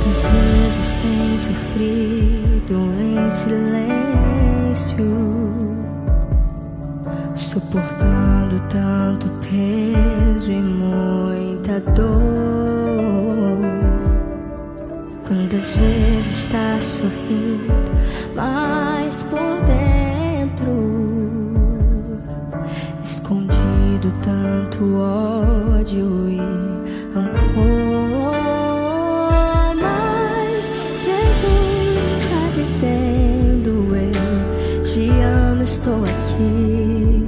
Quantas vezes tem sofrido em silêncio, suportando tanto peso e muita dor. Quantas vezes está sorrindo, mas por dentro escondido tanto ódio e rancor. Mas Jesus está dizendo: eu te amo, estou aqui,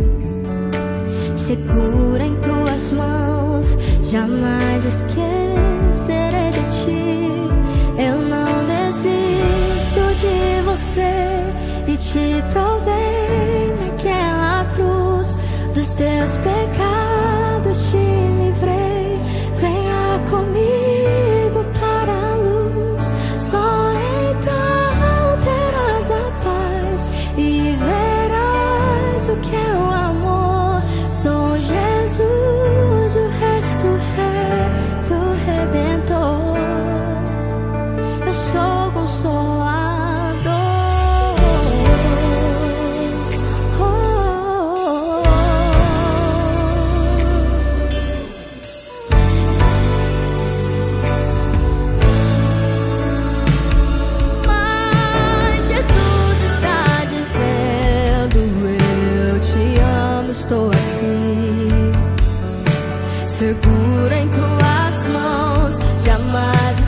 segura em tuas mãos, jamais esquecerei de ti. Eu não desisto de você e te provei naquela cruz. Dos teus pecados te livrei. Venha comigo para a luz. Só então terás a paz e verás o que é o amor. Sou Jesus, o ressurreto Redentor. Eu sou consolador. Mas Jesus está dizendo: eu te amo, estou aqui, segura em tuas mãos, jamais